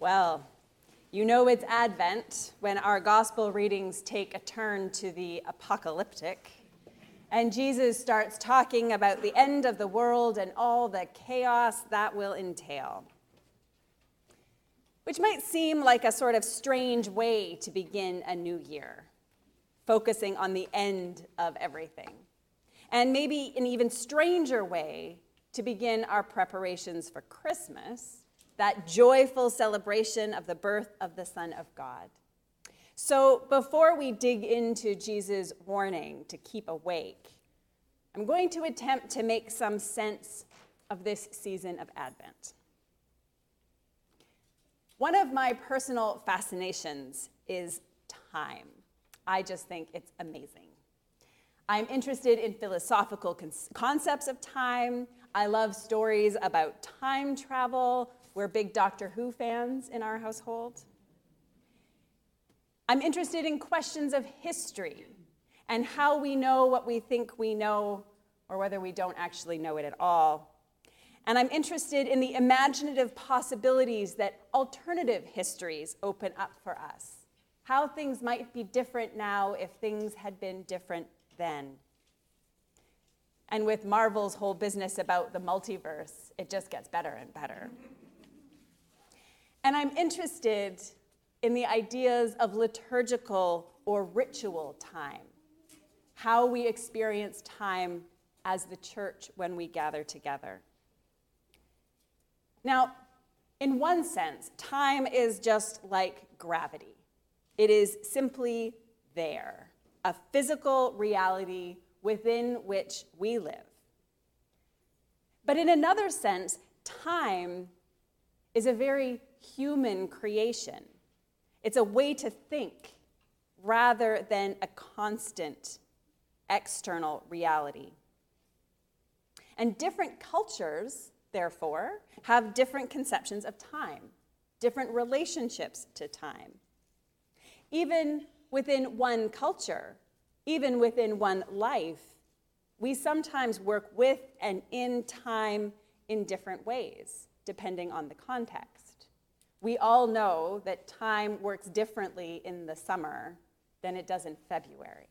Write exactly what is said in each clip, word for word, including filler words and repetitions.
Well, you know it's Advent when our gospel readings take a turn to the apocalyptic, and Jesus starts talking about the end of the world and all the chaos that will entail. Which might seem like a sort of strange way to begin a new year, focusing on the end of everything. And maybe an even stranger way to begin our preparations for Christmas, that joyful celebration of the birth of the Son of God. So before we dig into Jesus' warning to keep awake, I'm going to attempt to make some sense of this season of Advent. One of my personal fascinations is time. I just think it's amazing. I'm interested in philosophical con- concepts of time. I love stories about time travel. We're big Doctor Who fans in our household. I'm interested in questions of history and how we know what we think we know or whether we don't actually know it at all. And I'm interested in the imaginative possibilities that alternative histories open up for us, how things might be different now if things had been different then. And with Marvel's whole business about the multiverse, it just gets better and better. And I'm interested in the ideas of liturgical or ritual time, how we experience time as the church when we gather together. Now, in one sense, time is just like gravity. It is simply there, a physical reality within which we live. But in another sense, time is a very human creation. It's a way to think rather than a constant external reality. And different cultures, therefore, have different conceptions of time, different relationships to time. Even within one culture, even within one life, we sometimes work with and in time in different ways, depending on the context. We all know that time works differently in the summer than it does in February.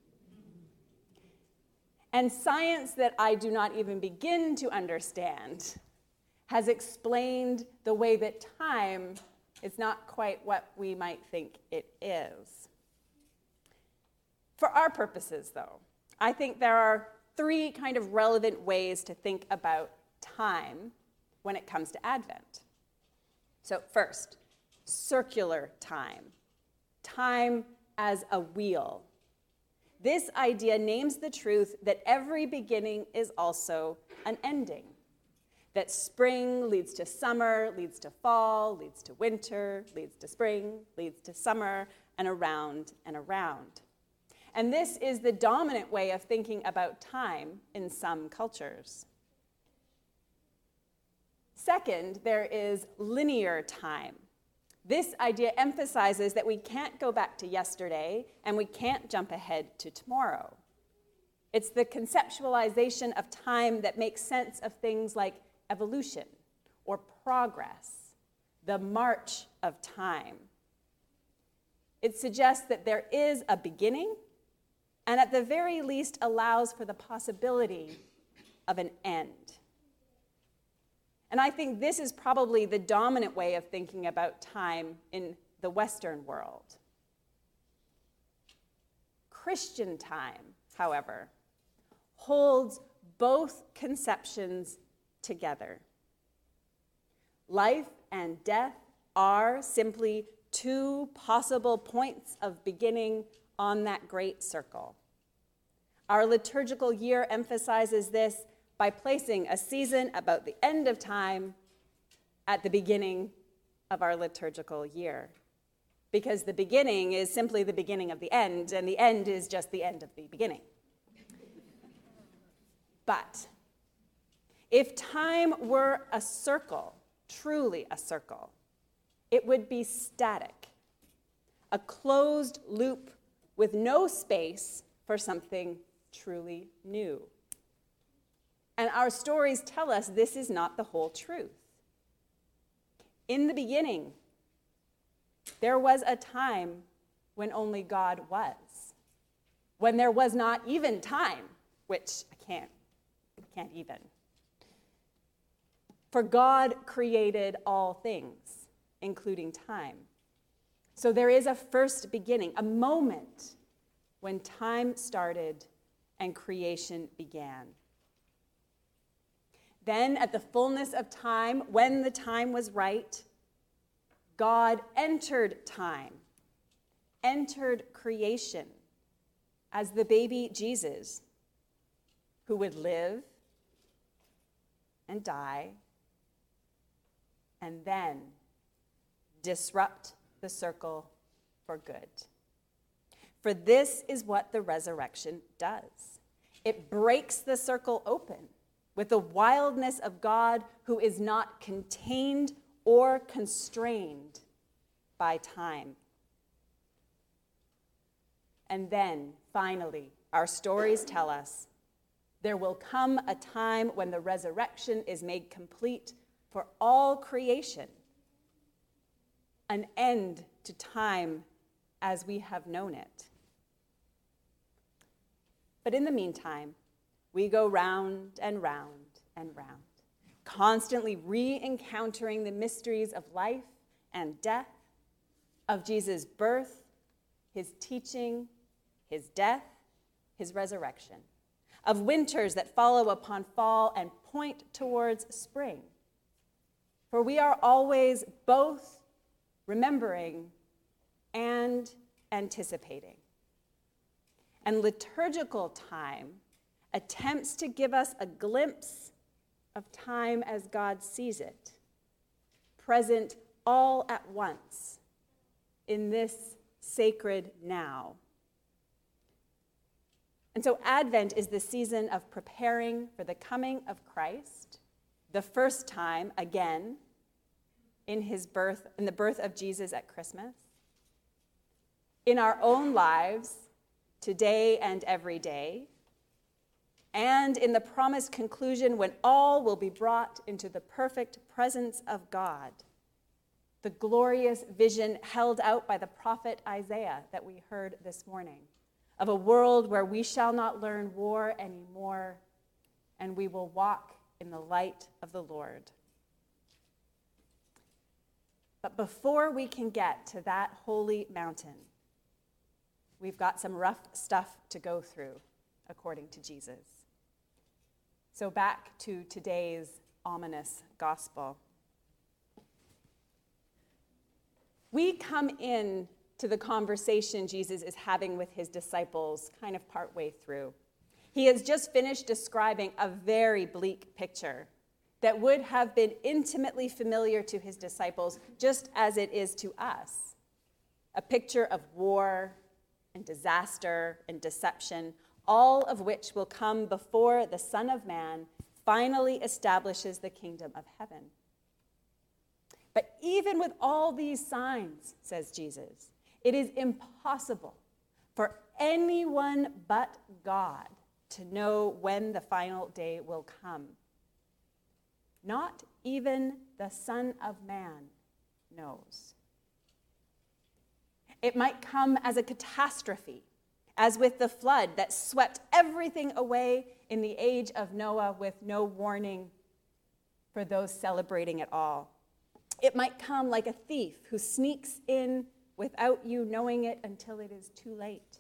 And science that I do not even begin to understand has explained the way that time is not quite what we might think it is. For our purposes, though, I think there are three kind of relevant ways to think about time when it comes to Advent. So first, circular time, time as a wheel. This idea names the truth that every beginning is also an ending, that spring leads to summer, leads to fall, leads to winter, leads to spring, leads to summer, and around and around. And this is the dominant way of thinking about time in some cultures. Second, there is linear time. This idea emphasizes that we can't go back to yesterday and we can't jump ahead to tomorrow. It's the conceptualization of time that makes sense of things like evolution or progress, the march of time. It suggests that there is a beginning and at the very least allows for the possibility of an end. And I think this is probably the dominant way of thinking about time in the Western world. Christian time, however, holds both conceptions together. Life and death are simply two possible points of beginning on that great circle. Our liturgical year emphasizes this by placing a season about the end of time at the beginning of our liturgical year. Because the beginning is simply the beginning of the end, and the end is just the end of the beginning. But if time were a circle, truly a circle, it would be static, a closed loop with no space for something truly new. And our stories tell us this is not the whole truth. In the beginning, there was a time when only God was, when there was not even time, which I can't, I can't even. For God created all things, including time. So there is a first beginning, a moment when time started and creation began. Then, at the fullness of time, when the time was right, God entered time, entered creation as the baby Jesus, who would live and die and then disrupt the circle for good. For this is what the resurrection does. It breaks the circle open with the wildness of God, who is not contained or constrained by time. And then, finally, our stories tell us there will come a time when the resurrection is made complete for all creation, an end to time as we have known it. But in the meantime, we go round and round and round, constantly re-encountering the mysteries of life and death, of Jesus' birth, his teaching, his death, his resurrection, of winters that follow upon fall and point towards spring. For we are always both remembering and anticipating. And liturgical time attempts to give us a glimpse of time as God sees it, present all at once in this sacred now. And so Advent is the season of preparing for the coming of Christ, the first time, again, in his birth, in the birth of Jesus at Christmas, in our own lives, today and every day, and in the promised conclusion when all will be brought into the perfect presence of God, the glorious vision held out by the prophet Isaiah that we heard this morning, of a world where we shall not learn war anymore, and we will walk in the light of the Lord. But before we can get to that holy mountain, we've got some rough stuff to go through, according to Jesus. So back to today's ominous gospel. We come in to the conversation Jesus is having with his disciples kind of partway through. He has just finished describing a very bleak picture that would have been intimately familiar to his disciples, just as it is to us. A picture of war and disaster and deception, all of which will come before the Son of Man finally establishes the kingdom of heaven. But even with all these signs, says Jesus, it is impossible for anyone but God to know when the final day will come. Not even the Son of Man knows. It might come as a catastrophe, as with the flood that swept everything away in the age of Noah with no warning for those celebrating it all. It might come like a thief who sneaks in without you knowing it until it is too late.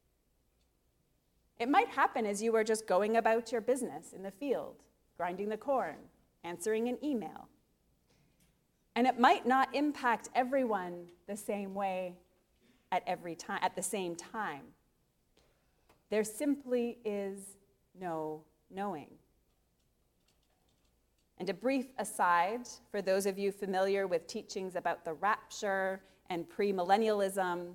It might happen as you are just going about your business in the field, grinding the corn, answering an email. And it might not impact everyone the same way at every time, at the same time. There simply is no knowing. And a brief aside, for those of you familiar with teachings about the rapture and premillennialism,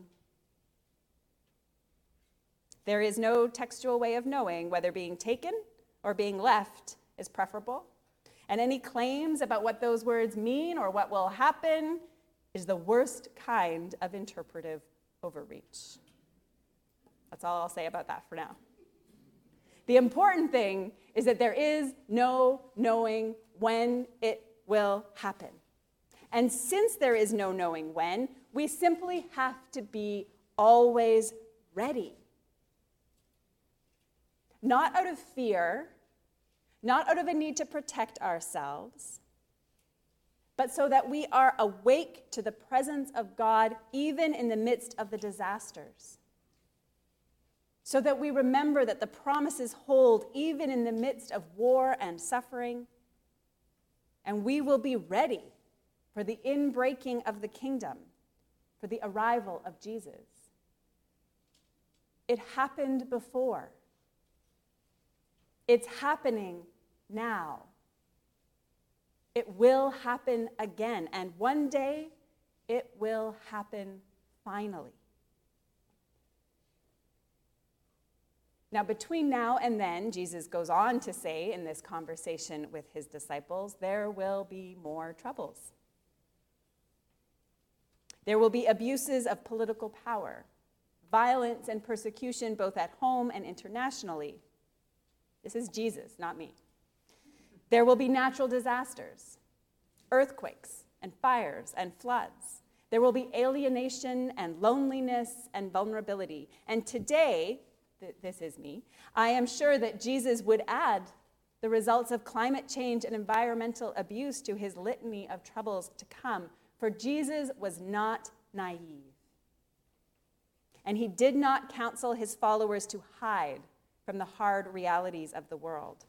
there is no textual way of knowing whether being taken or being left is preferable. And any claims about what those words mean or what will happen is the worst kind of interpretive overreach. That's all I'll say about that for now. The important thing is that there is no knowing when it will happen. And since there is no knowing when, we simply have to be always ready. Not out of fear, not out of a need to protect ourselves, but so that we are awake to the presence of God even in the midst of the disasters. So that we remember that the promises hold even in the midst of war and suffering, and we will be ready for the inbreaking of the kingdom, for the arrival of Jesus. It happened before. It's happening now. It will happen again, and one day it will happen finally. Now, between now and then, Jesus goes on to say in this conversation with his disciples, there will be more troubles. There will be abuses of political power, violence and persecution both at home and internationally. This is Jesus, not me. There will be natural disasters, earthquakes and fires and floods. There will be alienation and loneliness and vulnerability. And today, th- this is me, I am sure that Jesus would add the results of climate change and environmental abuse to his litany of troubles to come. For Jesus was not naive. And he did not counsel his followers to hide from the hard realities of the world.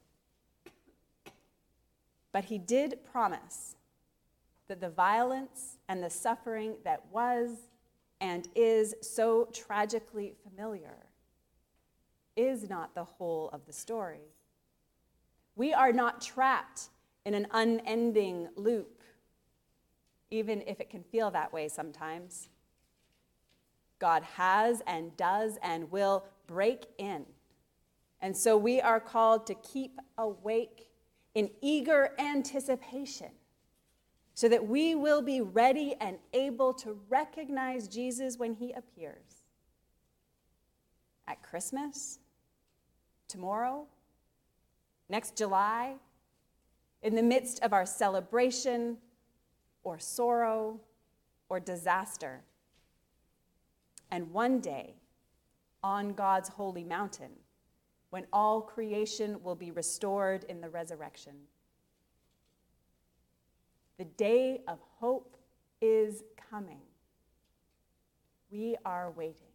But he did promise that the violence and the suffering that was and is so tragically familiar is not the whole of the story. We are not trapped in an unending loop, even if it can feel that way sometimes. God has and does and will break in. And so we are called to keep awake in eager anticipation so that we will be ready and able to recognize Jesus when he appears. At Christmas, tomorrow, next July, in the midst of our celebration or sorrow or disaster. And one day, on God's holy mountain, when all creation will be restored in the resurrection. The day of hope is coming. We are waiting.